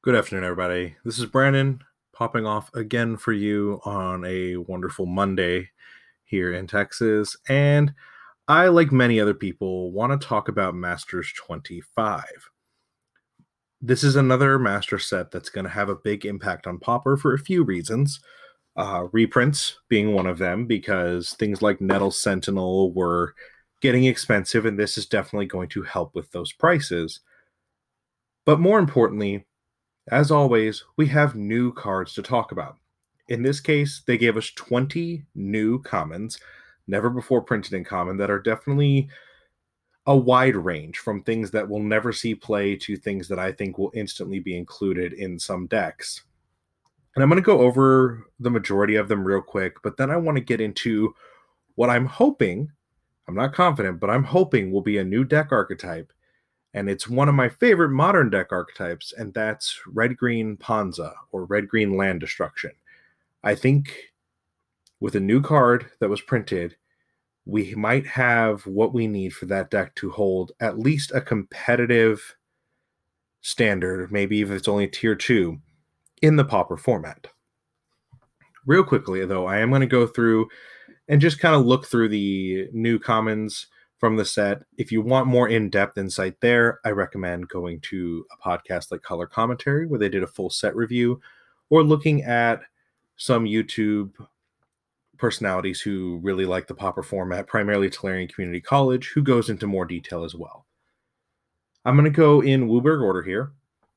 Good afternoon, everybody. This is Brandon popping off again for you on a wonderful Monday here in Texas. And I, like many other people, want to talk about Masters 25. This is another Master set that's going to have a big impact on Pauper for a few reasons. Reprints being one of them, because things like Nettle Sentinel were getting expensive, and this is definitely going to help with those prices. But more importantly, as always, we have new cards to talk about. In this case, they gave us 20 new commons, never before printed in common, that are definitely a wide range from things that will never see play to things that I think will instantly be included in some decks. And I'm going to go over the majority of them real quick, but then I want to get into what I'm hoping, I'm not confident, but I'm hoping will be a new deck archetype. And it's one of my favorite modern deck archetypes, and that's red-green Ponza, or red-green land destruction. I think with a new card that was printed, we might have what we need for that deck to hold at least a competitive standard, maybe even if it's only tier 2, in the Pauper format. Real quickly, though, I am going to go through and just kind of look through the new commons from the set. If you want more in-depth insight there, I recommend going to a podcast like Color Commentary, where they did a full set review, or looking at some YouTube personalities who really like the Pauper format, primarily Tolarian Community College, who goes into more detail as well. I'm going to go in WUBRG order here.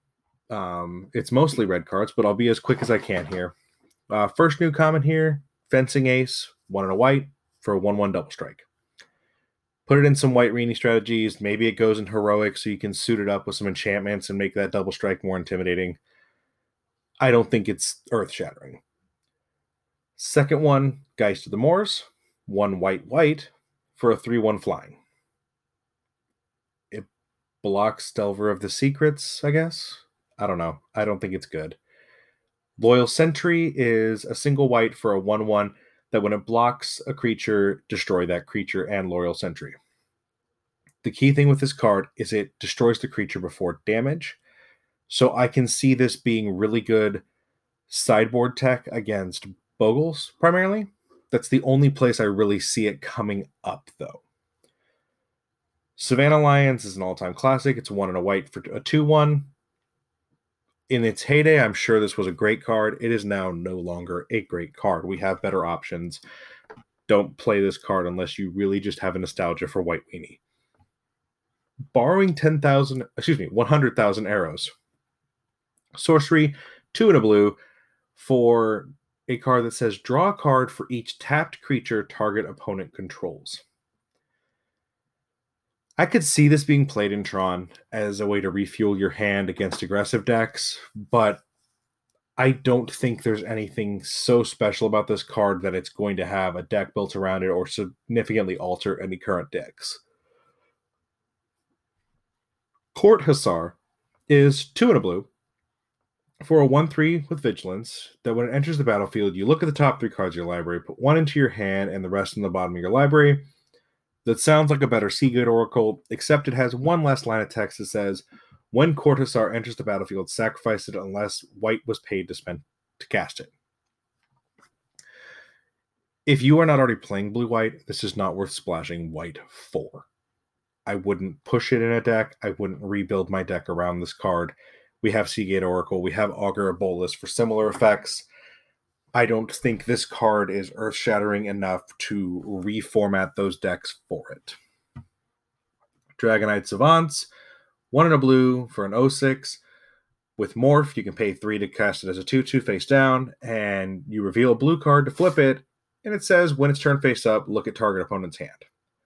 It's mostly red cards, but I'll be as quick as I can here. First new common here, Fencing Ace, 1 and a white for a 1/1 double strike. Put it in some White Rini strategies. Maybe it goes in Heroic so you can suit it up with some enchantments and make that double strike more intimidating. I don't think it's earth-shattering. Second one, Geist of the Moors, 1 white for a 3/1 flying. It blocks Delver of the Secrets, I guess? I don't know. I don't think it's good. Loyal Sentry is a single white for a 1/1 that when it blocks a creature, destroy that creature and Loyal Sentry. The key thing with this card is it destroys the creature before damage. So I can see this being really good sideboard tech against Bogles, primarily. That's the only place I really see it coming up, though. Savannah Lions is an all-time classic. It's 1 and a white for a 2/1. In its heyday, I'm sure this was a great card. It is now no longer a great card. We have better options. Don't play this card unless you really just have a nostalgia for White Weenie. Borrowing 100,000 arrows. Sorcery, 2 and a blue for a card that says draw a card for each tapped creature target opponent controls. I could see this being played in Tron as a way to refuel your hand against aggressive decks, but I don't think there's anything so special about this card that it's going to have a deck built around it or significantly alter any current decks. Court Hussar is 2 and a blue for a 1/3 with Vigilance, that when it enters the battlefield, you look at the top 3 cards of your library, put 1 into your hand and the rest in the bottom of your library. That sounds like a better Seagood Oracle, except it has one last line of text that says, when Court Hussar enters the battlefield, sacrifice it unless white was paid to cast it. If you are not already playing blue-white, this is not worth splashing white for. I wouldn't push it in a deck. I wouldn't rebuild my deck around this card. We have Seagate Oracle. We have Augur Bolas for similar effects. I don't think this card is earth-shattering enough to reformat those decks for it. Dragonite Savants, 1 and a blue for an 0/6. With Morph, you can pay 3 to cast it as a 2/2 face down, and you reveal a blue card to flip it, and it says, when it's turned face up, look at target opponent's hand.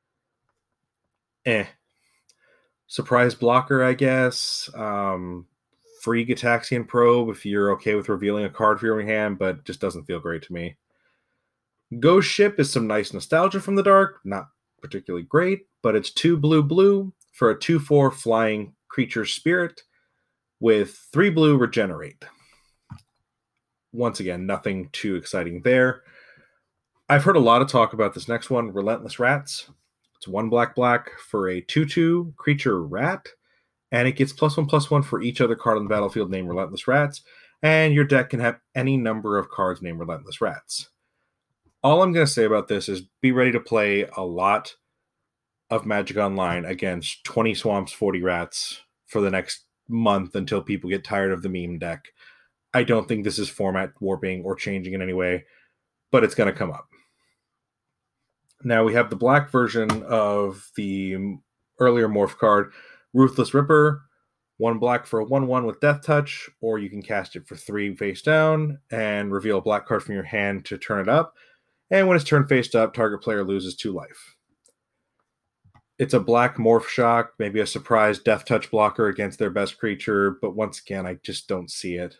Surprise blocker, I guess. Free Gitaxian Probe if you're okay with revealing a card for your hand, but just doesn't feel great to me. Ghost Ship is some nice nostalgia from the dark. Not particularly great, but it's 2 blue for a 2/4 flying creature spirit with 3 blue regenerate. Once again, nothing too exciting there. I've heard a lot of talk about this next one, Relentless Rats. It's 1 black for a 2/2 creature rat and it gets +1/+1 for each other card on the battlefield named Relentless Rats, and your deck can have any number of cards named Relentless Rats. All I'm going to say about this is be ready to play a lot of Magic Online against 20 Swamps, 40 Rats for the next month until people get tired of the meme deck. I don't think this is format warping or changing in any way, but it's going to come up. Now we have the black version of the earlier morph card, Ruthless Ripper. 1 black for a 1/1 with Death Touch, or you can cast it for 3 face down and reveal a black card from your hand to turn it up. And when it's turned face up, target player loses 2 life. It's a black morph shock, maybe a surprise Death Touch blocker against their best creature, but once again, I just don't see it.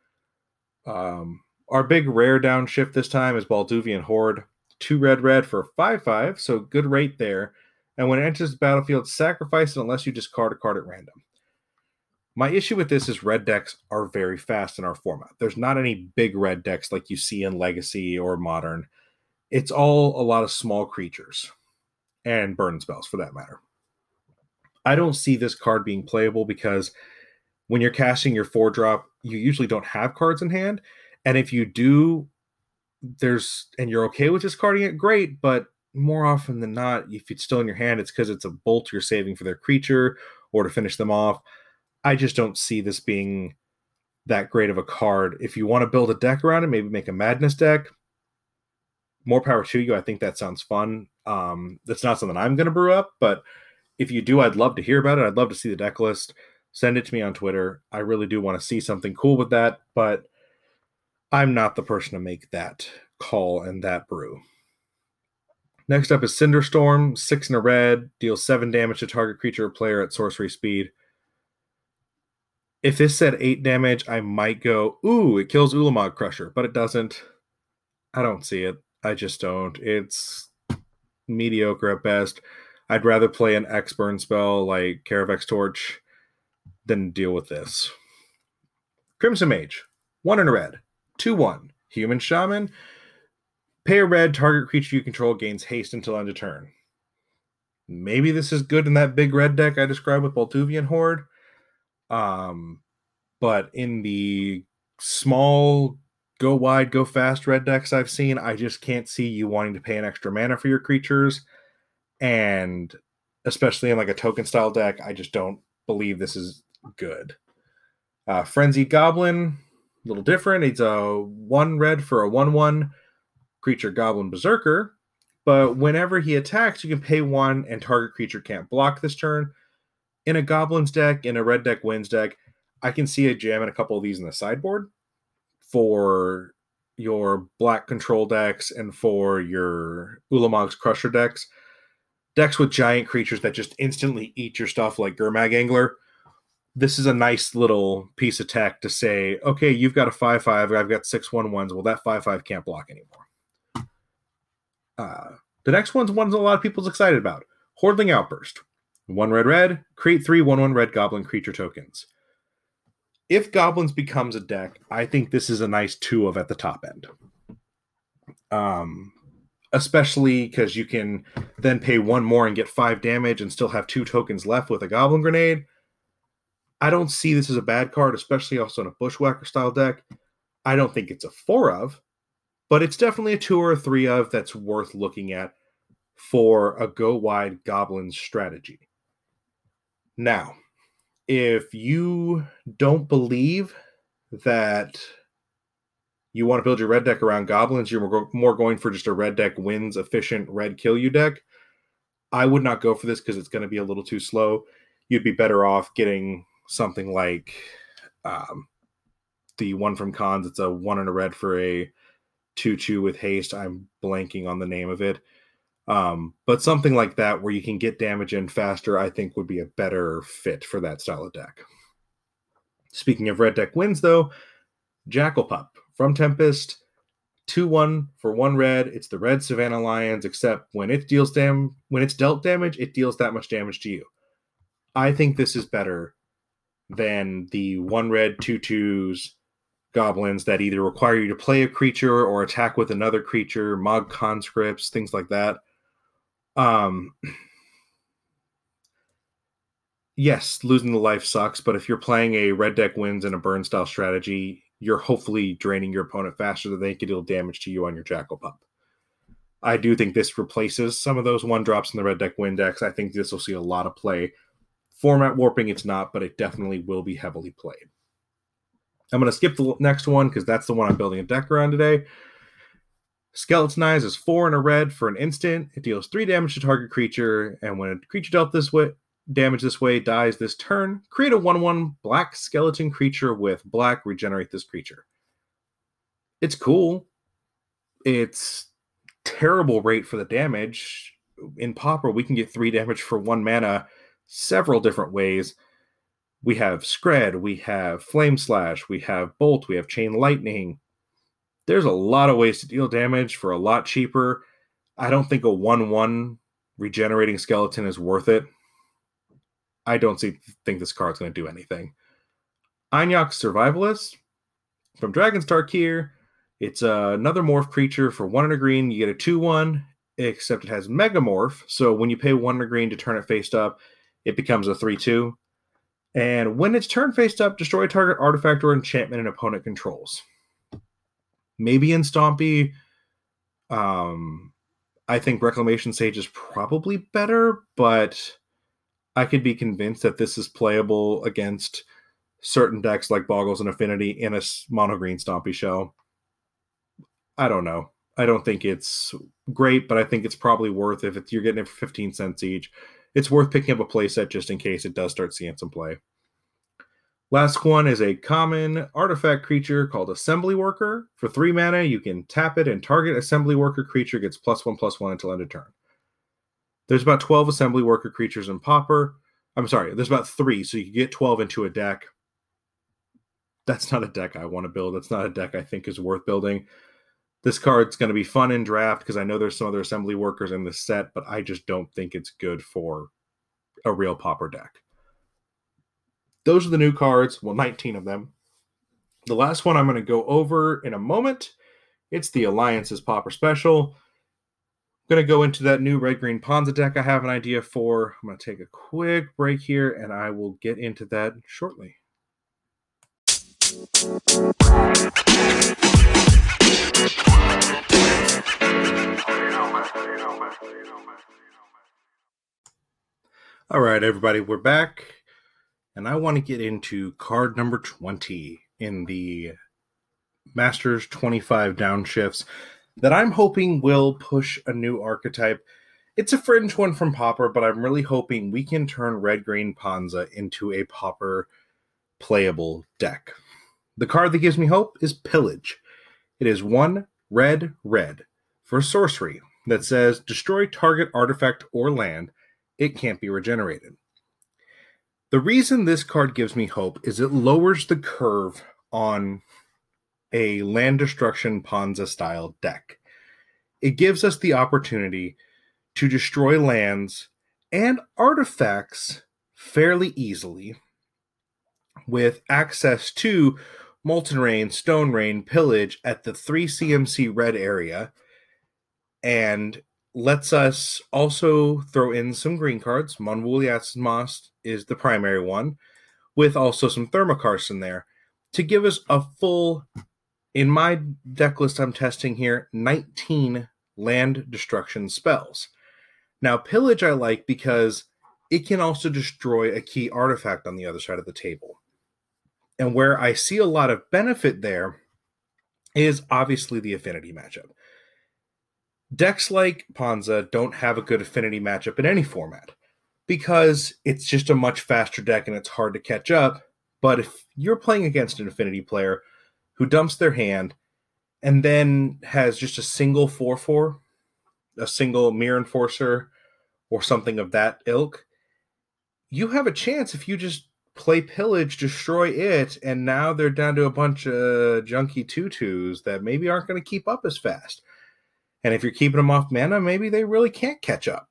Our big rare downshift this time is Balduvian Horde. 2 red for 5/5, so good rate there. And when it enters the battlefield, sacrifice it unless you discard a card at random. My issue with this is red decks are very fast in our format. There's not any big red decks like you see in Legacy or Modern. It's all a lot of small creatures and burn spells for that matter. I don't see this card being playable because when you're casting your 4-drop, you usually don't have cards in hand. And if you do, and you're okay with discarding it, great, but more often than not, if it's still in your hand, it's because it's a bolt you're saving for their creature or to finish them off. I just don't see this being that great of a card. If you want to build a deck around it, maybe make a Madness deck, more power to you. I think that sounds fun. That's not something I'm going to brew up, but if you do, I'd love to hear about it. I'd love to see the deck list. Send it to me on Twitter. I really do want to see something cool with that, but I'm not the person to make that call and that brew. Next up is Cinderstorm, 6 and a red, deals 7 damage to target creature or player at sorcery speed. If this said 8 damage, I might go, ooh, it kills Ulamog Crusher, but it doesn't. I don't see it. I just don't. It's mediocre at best. I'd rather play an X-Burn spell like Caravex Torch than deal with this. Crimson Mage, 1 and a red, 2/1, Human Shaman. Pay a red, target creature you control gains haste until end of turn. Maybe this is good in that big red deck I described with Balduvian Horde. But in the small, go wide, go fast red decks I've seen, I just can't see you wanting to pay an extra mana for your creatures. And especially in like a token style deck, I just don't believe this is good. Frenzied Goblin, a little different. It's a 1 red for a 1/1 creature Goblin Berserker. But whenever he attacks, you can pay 1 and target creature can't block this turn. In a Goblins deck, in a red deck wins deck, I can see a jamming a couple of these in the sideboard for your black control decks and for your Ulamog's Crusher decks. Decks with giant creatures that just instantly eat your stuff like Gurmag Angler. This is a nice little piece of tech to say, okay, you've got a 5/5, I've got 6 1/1s. Well, that 5/5 can't block anymore. The next one's one a lot of people's excited about. Hordling Outburst. 1 red, create 3 1/1 red goblin creature tokens. If Goblins becomes a deck, I think this is a nice 2 of at the top end. Especially because you can then pay 1 more and get 5 damage and still have 2 tokens left with a Goblin Grenade. I don't see this as a bad card, especially also in a Bushwhacker style deck. I don't think it's a 4 of, but it's definitely a 2 or a 3 of that's worth looking at for a go wide Goblins strategy. Now, if you don't believe that you want to build your red deck around Goblins, you're more going for just a red deck wins efficient red kill you deck, I would not go for this because it's going to be a little too slow. You'd be better off getting something like the one from Cons. It's a 1 and a red for a 2/2 with haste. I'm blanking on the name of it. But something like that where you can get damage in faster, I think would be a better fit for that style of deck. Speaking of red deck wins, though, Jackal Pup from Tempest, 2/1 for 1 red. It's the red Savannah Lions, except when it when it's dealt damage, it deals that much damage to you. I think this is better than the 1 red 2/2s Goblins that either require you to play a creature or attack with another creature, Mog Conscripts, things like that. yes, losing the life sucks, but if you're playing a red deck wins in a burn style strategy, you're hopefully draining your opponent faster than they can deal damage to you on your Jackal Pup. I do think this replaces some of those one drops in the red deck win decks. I think this will see a lot of play. Format warping, it's not, but it definitely will be heavily played. I'm going to skip the next one because that's the one I'm building a deck around today. Skeletonize is 4 and a red for an instant. It deals 3 damage to target creature, and when a creature dealt this way, damage this way dies this turn, create a 1/1 black skeleton creature with black, regenerate this creature. It's cool. It's terrible rate for the damage. In Pauper, we can get 3 damage for 1 mana several different ways. We have Scred, we have Flame Slash, we have Bolt, we have Chain Lightning. There's a lot of ways to deal damage for a lot cheaper. I don't think a 1/1 regenerating skeleton is worth it. I don't think this card's going to do anything. Einyak Survivalist from Dragon's Tarkir. It's another morph creature for 1 and a green. You get a 2/1, except it has Megamorph. So when you pay 1 and a green to turn it face up, it becomes a 3/2. And when it's turned face up, destroy target artifact or enchantment an opponent controls. Maybe in Stompy, I think Reclamation Sage is probably better, but I could be convinced that this is playable against certain decks like Boggles and Affinity in a mono green Stompy show. I don't know. I don't think it's great, but I think it's probably worth it. If you're getting it for 15 cents each, it's worth picking up a playset just in case it does start seeing some play. Last one is a common artifact creature called Assembly Worker. For 3 mana, you can tap it and target Assembly Worker creature gets +1/+1 until end of turn. There's about 12 Assembly Worker creatures in Pauper. I'm sorry, there's about 3, so you can get 12 into a deck. That's not a deck I want to build. That's not a deck I think is worth building. This card's going to be fun in draft because I know there's some other Assembly Workers in this set, but I just don't think it's good for a real Pauper deck. Those are the new cards, well, 19 of them. The last one I'm going to go over in a moment. It's the Alliance's Pauper Special. I'm going to go into that new red-green Ponza deck I have an idea for. I'm going to take a quick break here, and I will get into that shortly. All right, everybody, we're back. And I want to get into card number 20 in the Masters 25 downshifts that I'm hoping will push a new archetype. It's a fringe one from Pauper, but I'm really hoping we can turn red-green Ponza into a Pauper playable deck. The card that gives me hope is Pillage. It is 1 red for sorcery that says destroy target artifact or land. It can't be regenerated. The reason this card gives me hope is it lowers the curve on a land destruction Ponza style deck. It gives us the opportunity to destroy lands and artifacts fairly easily with access to Molten Rain, Stone Rain, Pillage at the 3 CMC red area, and lets us also throw in some green cards. Monwooli Atmos is the primary one, with also some Thermokarst in there, to give us a full, in my deck list I'm testing here, 19 land destruction spells. Now, Pillage I like because it can also destroy a key artifact on the other side of the table. And where I see a lot of benefit there is obviously the affinity matchup. Decks like Ponza don't have a good affinity matchup in any format because it's just a much faster deck and it's hard to catch up. But if you're playing against an affinity player who dumps their hand and then has just a single 4/4, a single Mirror Enforcer, or something of that ilk, you have a chance if you just play Pillage, destroy it, and now they're down to a bunch of junky 2/2s that maybe aren't going to keep up as fast. And if you're keeping them off mana, maybe they really can't catch up.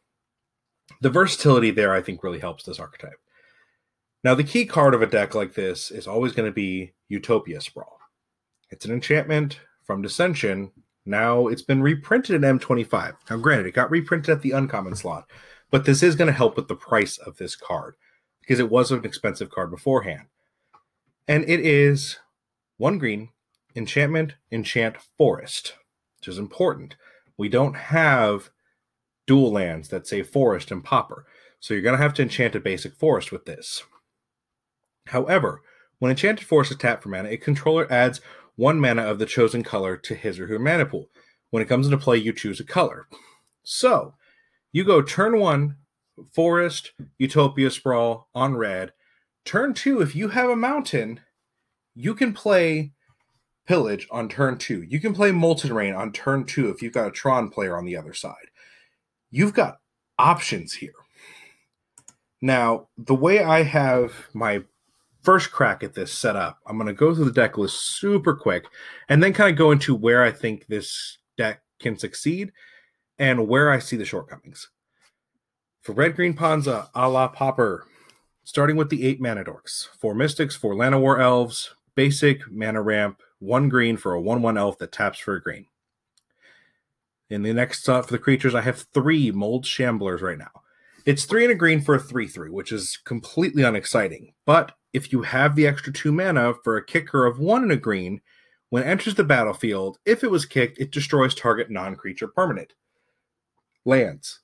The versatility there, I think, really helps this archetype. Now, the key card of a deck like this is always going to be Utopia Sprawl. It's an enchantment from Dissension. Now it's been reprinted in M25. Now, granted, it got reprinted at the uncommon slot, but this is going to help with the price of this card. because it was an expensive card beforehand. And it is 1 green, enchantment, enchant forest, which is important. We don't have dual lands that say forest and pauper, so you're going to have to enchant a basic forest with this. However, when enchanted forest is tapped for mana, a controller adds 1 mana of the chosen color to his or her mana pool. When it comes into play, you choose a color. So, you go turn 1, Forest, Utopia Sprawl on red. Turn 2, if you have a mountain, you can play Pillage on turn 2. You can play Molten Rain on turn 2 if you've got a Tron player on the other side. You've got options here. Now, the way I have my first crack at this set up, I'm going to go through the deck list super quick and then kind of go into where I think this deck can succeed and where I see the shortcomings. For red-green Panza, a la Pauper, starting with the 8 mana dorks. 4 mystics, 4 Llanowar elves, basic, mana ramp, 1 green for a 1/1 elf that taps for a green. In the next for the creatures, I have 3 Mold Shamblers right now. It's 3 and a green for a 3/3, which is completely unexciting. But if you have the extra 2 mana for a kicker of 1 and a green, when it enters the battlefield, if it was kicked, it destroys target non-creature permanent. Lands.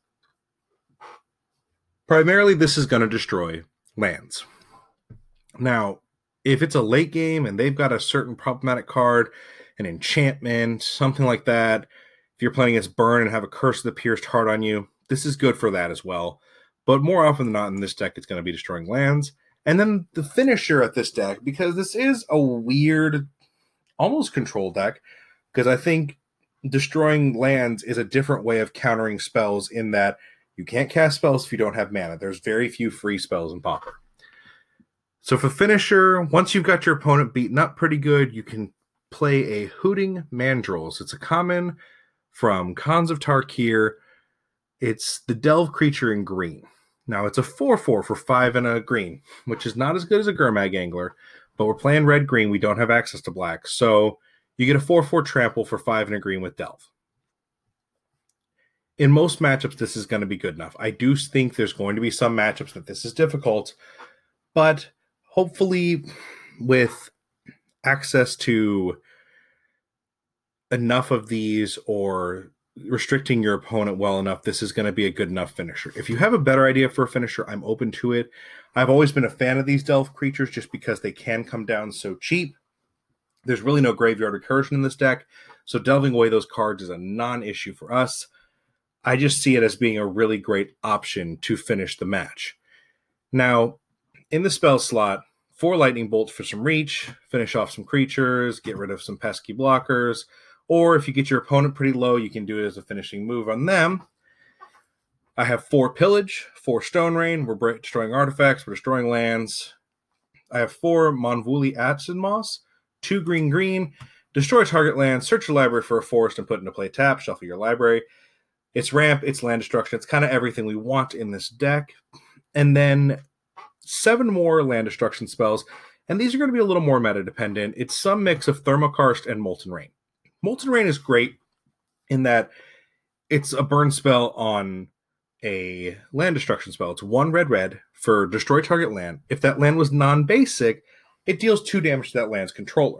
Primarily, this is going to destroy lands. Now, if it's a late game and they've got a certain problematic card, an enchantment, something like that, if you're playing against Burn and have a Curse of the Pierced Heart on you, this is good for that as well. But more often than not in this deck, it's going to be destroying lands. And then the finisher at this deck, because this is a weird, almost control deck, because I think destroying lands is a different way of countering spells in that you can't cast spells if you don't have mana. There's very few free spells in Pauper. So for finisher, once you've got your opponent beaten up pretty good, you can play a Hooting Mandrills. It's a common from Khans of Tarkir. It's the Delve creature in green. Now, it's a 4/4 for 5 and a green, which is not as good as a Gurmag Angler, but we're playing red-green. We don't have access to black. So you get a 4/4 trample for 5 and a green with Delve. In most matchups, this is going to be good enough. I do think there's going to be some matchups that this is difficult, but hopefully with access to enough of these or restricting your opponent well enough, this is going to be a good enough finisher. If you have a better idea for a finisher, I'm open to it. I've always been a fan of these Delve creatures just because they can come down so cheap. There's really no graveyard recursion in this deck, so delving away those cards is a non-issue for us. I just see it as being a really great option to finish the match. Now, in the spell slot, 4 lightning bolts for some reach, finish off some creatures, get rid of some pesky blockers, or if you get your opponent pretty low, you can do it as a finishing move on them. I have 4 pillage, 4 stone rain, we're destroying artifacts, we're destroying lands. I have 4 Monvuli Acid Moss, 2 green, destroy target land, search your library for a forest and put into play tap, shuffle your library. It's ramp, it's land destruction, it's kind of everything we want in this deck. And then 7 more land destruction spells, and these are going to be a little more meta dependent. It's some mix of Thermokarst and Molten Rain. Molten Rain is great in that it's a burn spell on a land destruction spell. It's 1 red for destroy target land. If that land was non-basic, it deals 2 damage to that land's controller.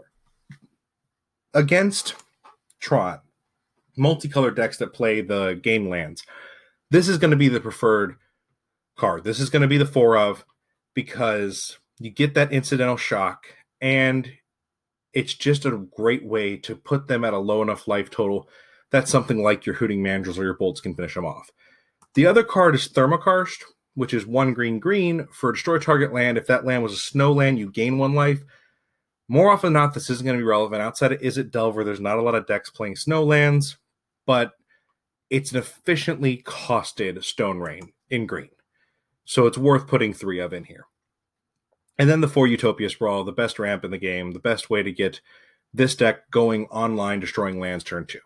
Against Tron, multicolored decks that play the game lands, this is going to be the preferred card. This is going to be the 4 of, because you get that incidental shock, and it's just a great way to put them at a low enough life total that something like your Hooting Mandrills or your Bolts can finish them off. The other card is Thermokarst, which is 1 green for destroy target land. If that land was a snow land, you gain 1 life. More often than not, this isn't going to be relevant. Outside of Izzet Delver, there's not a lot of decks playing snow lands, but it's an efficiently costed Stone Rain in green. So it's worth putting 3 of in here. And then the 4 Utopia Sprawl, the best ramp in the game, the best way to get this deck going online, destroying lands turn 2.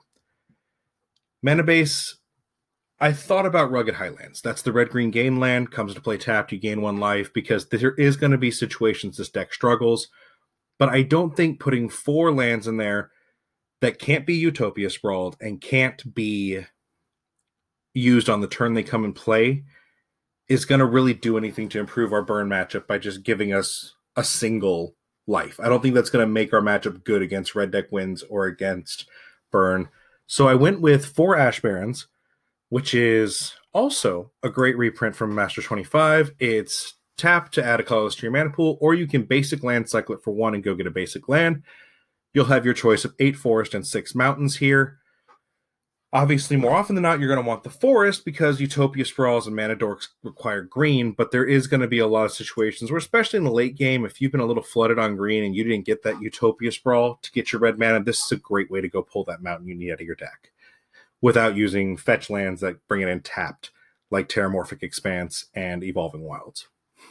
Mana base, I thought about Rugged Highlands. That's the red-green gain land, comes to play tapped, you gain 1 life, because there is going to be situations this deck struggles. But I don't think putting 4 lands in there that can't be Utopia Sprawled and can't be used on the turn they come and play is going to really do anything to improve our burn matchup by just giving us a single life. I don't think that's going to make our matchup good against red deck wins or against burn. So I went with 4 Ash Barons, which is also a great reprint from Master 25. It's tap to add a colorless to your mana pool, or you can basic land cycle it for 1 and go get a basic land. You'll have your choice of 8 forest and 6 mountains here. Obviously, more often than not, you're going to want the forest because Utopia Sprawls and Mana Dorks require green, but there is going to be a lot of situations where, especially in the late game, if you've been a little flooded on green and you didn't get that Utopia Sprawl to get your red mana, this is a great way to go pull that mountain you need out of your deck without using fetch lands that bring it in tapped, like Terramorphic Expanse and Evolving Wilds.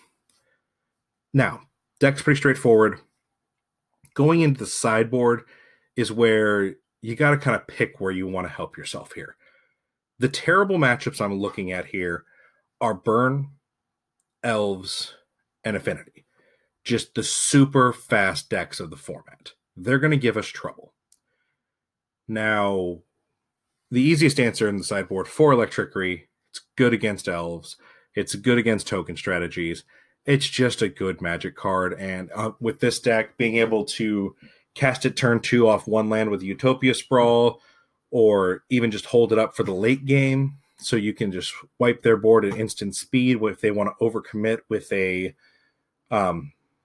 Now, deck's pretty straightforward. Going into the sideboard is where you got to kind of pick where you want to help yourself here. The terrible matchups I'm looking at here are Burn, Elves, and Affinity. Just the super fast decks of the format. They're going to give us trouble. Now, the easiest answer in the sideboard for Electrickery, it's good against Elves. It's good against token strategies. It's just a good Magic card. And with this deck, being able to cast it turn 2 off 1 land with Utopia Sprawl, or even just hold it up for the late game, so you can just wipe their board at instant speed if they want to overcommit with a the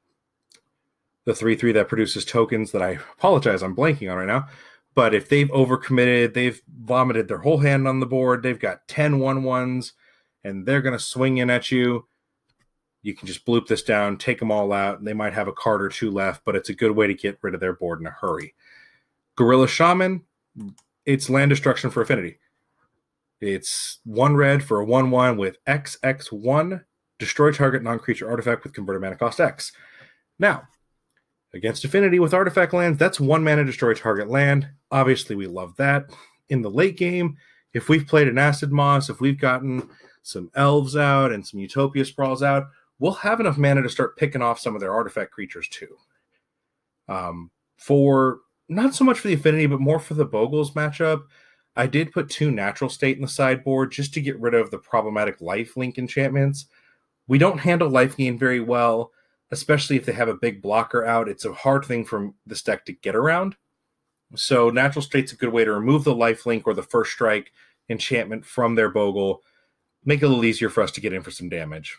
3/3 that produces tokens that I apologize I'm blanking on right now. But if they've overcommitted, they've vomited their whole hand on the board, they've got 10 1/1s, and they're going to swing in at you, you can just bloop this down, take them all out, and they might have a card or 2 left, but it's a good way to get rid of their board in a hurry. Gorilla Shaman, it's land destruction for Affinity. It's 1 red for a 1/1 with XX1, destroy target non-creature artifact with converted mana cost X. Now, against Affinity with artifact lands, that's 1 mana destroy target land. Obviously, we love that. In the late game, if we've played an Acid Moss, if we've gotten some Elves out and some Utopia Sprawls out, we'll have enough mana to start picking off some of their artifact creatures too. For not so much for the Affinity, but more for the Bogles matchup, I did put 2 Natural State in the sideboard just to get rid of the problematic lifelink enchantments. We don't handle life gain very well, especially if they have a big blocker out. It's a hard thing for this deck to get around. So Natural State's a good way to remove the lifelink or the first strike enchantment from their Bogle, make it a little easier for us to get in for some damage.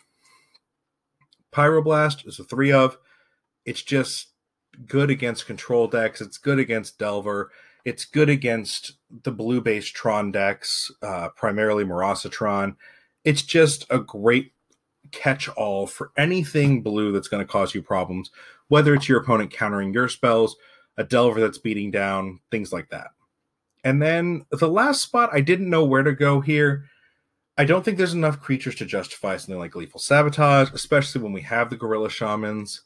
Pyroblast is a 3 of. It's just good against control decks. It's good against Delver. It's good against the blue-based Tron decks, primarily Marasatron. It's just a great catch-all for anything blue that's going to cause you problems, whether it's your opponent countering your spells, a Delver that's beating down, things like that. And then the last spot, I didn't know where to go here. I don't think there's enough creatures to justify something like Lethal Sabotage, especially when we have the Gorilla Shamans.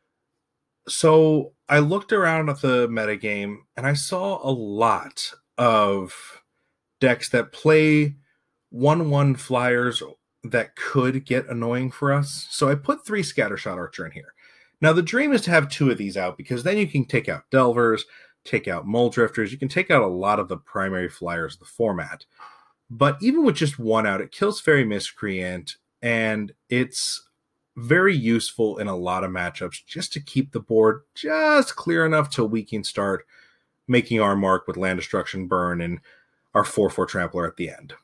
So I looked around at the metagame, and I saw a lot of decks that play 1/1 flyers that could get annoying for us. So I put 3 Scattershot Archer in here. Now, the dream is to have 2 of these out, because then you can take out Delvers, take out Muldrifters, you can take out a lot of the primary flyers of the format. But even with just 1 out, it kills Fairy Miscreant, and it's very useful in a lot of matchups just to keep the board just clear enough till we can start making our mark with Land Destruction, Burn, and our 4/4 Trampler at the end.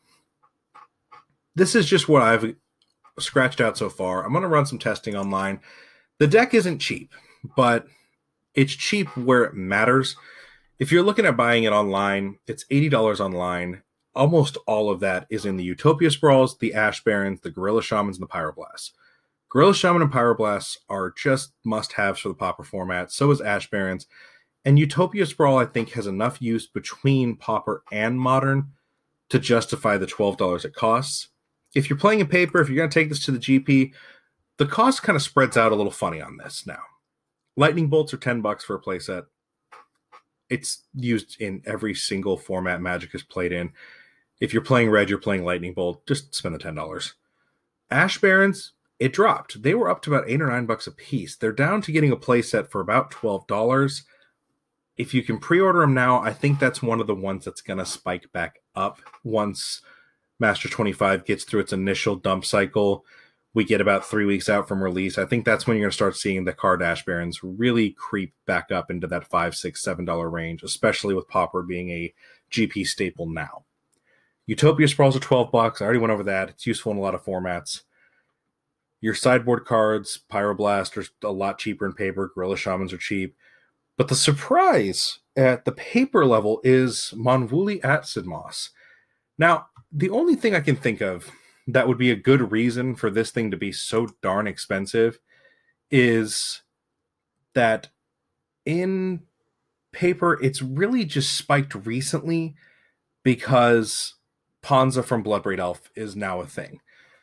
This is just what I've scratched out so far. I'm going to run some testing online. The deck isn't cheap, but it's cheap where it matters. If you're looking at buying it online, it's $80 online. Almost all of that is in the Utopia Sprawls, the Ash Barons, the Gorilla Shamans, and the Pyroblasts. Gorilla Shaman and Pyroblasts are just must-haves for the Pauper format. So is Ash Barons. And Utopia Sprawl, I think, has enough use between Pauper and Modern to justify the $12 it costs. If you're playing in paper, if you're going to take this to the GP, the cost kind of spreads out a little funny on this now. Lightning Bolts are $10 for a playset. It's used in every single format Magic is played in. If you're playing red, you're playing Lightning Bolt, just spend the $10. Ash Barons, it dropped. They were up to about $8 or $9 a piece. They're down to getting a playset for about $12. If you can pre-order them now, I think that's one of the ones that's going to spike back up once Master 25 gets through its initial dump cycle. we get about 3 weeks out from release, I think that's when you're going to start seeing the Kardash Barons really creep back up into that $5, $6, $7 range, especially with Pauper being a GP staple now. Utopia Sprawls are $12. I already went over that. It's useful in a lot of formats. Your sideboard cards, Pyroblast, are a lot cheaper in paper. Gorilla Shamans are cheap. But the surprise at the paper level is Monvuli Acid Moss. Now, the only thing I can think of that would be a good reason for this thing to be so darn expensive is that in paper, it's really just spiked recently because Ponza from Bloodbraid Elf is now a thing.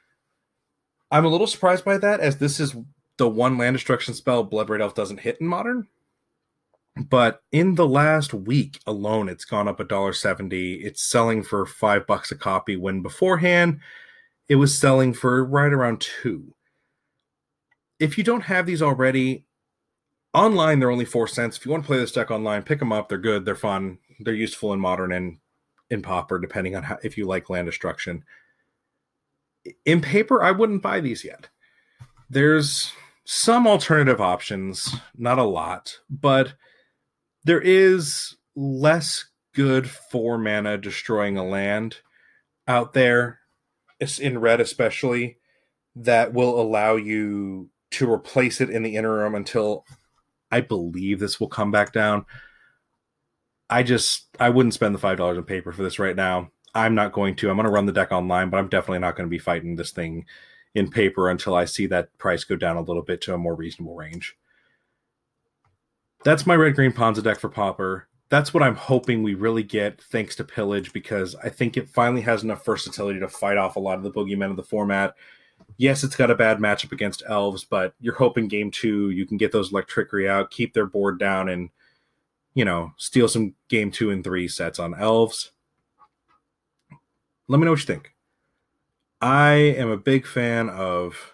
I'm a little surprised by that, as this is the one land destruction spell Bloodbraid Elf doesn't hit in Modern. But in the last week alone, it's gone up $1.70. It's selling for $5 a copy, when beforehand it was selling for right around $2. If you don't have these already, online they're only 4 cents. If you want to play this deck online, pick them up. They're good. They're fun. They're useful in Modern and in Pauper, depending on if you like land destruction. In paper, I wouldn't buy these yet. There's some alternative options, not a lot, but there is less good 4-mana destroying a land out there, in red especially, that will allow you to replace it in the interim until I believe this will come back down. I wouldn't spend the $5 in paper for this right now. I'm not going to. I'm going to run the deck online, but I'm definitely not going to be fighting this thing in paper until I see that price go down a little bit to a more reasonable range. That's my red-green Ponza deck for Pauper. That's what I'm hoping we really get thanks to Pillage, because I think it finally has enough versatility to fight off a lot of the boogeymen of the format. Yes, it's got a bad matchup against Elves, but you're hoping game 2 you can get those Electrickery out, keep their board down, and steal some game 2 and 3 sets on Elves. Let me know what you think. I am a big fan of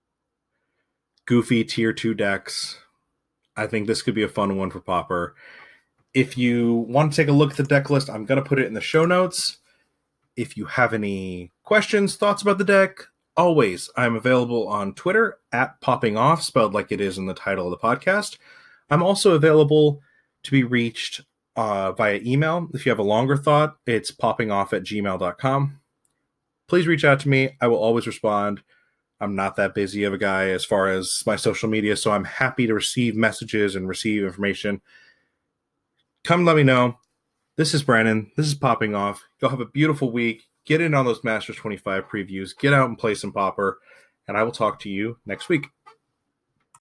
goofy tier 2 decks. I think this could be a fun one for Pauper. If you want to take a look at the deck list, I'm going to put it in the show notes. If you have any questions, thoughts about the deck, always, I'm available on Twitter at poppingoff, spelled like it is in the title of the podcast. I'm also available to be reached via email. If you have a longer thought, it's poppingoff@gmail.com. Please reach out to me. I will always respond. I'm not that busy of a guy as far as my social media, so I'm happy to receive messages and receive information. Come let me know. This is Brandon. This is Popping Off. Go have a beautiful week. Get in on those Masters 25 previews. Get out and play some Pauper, and I will talk to you next week.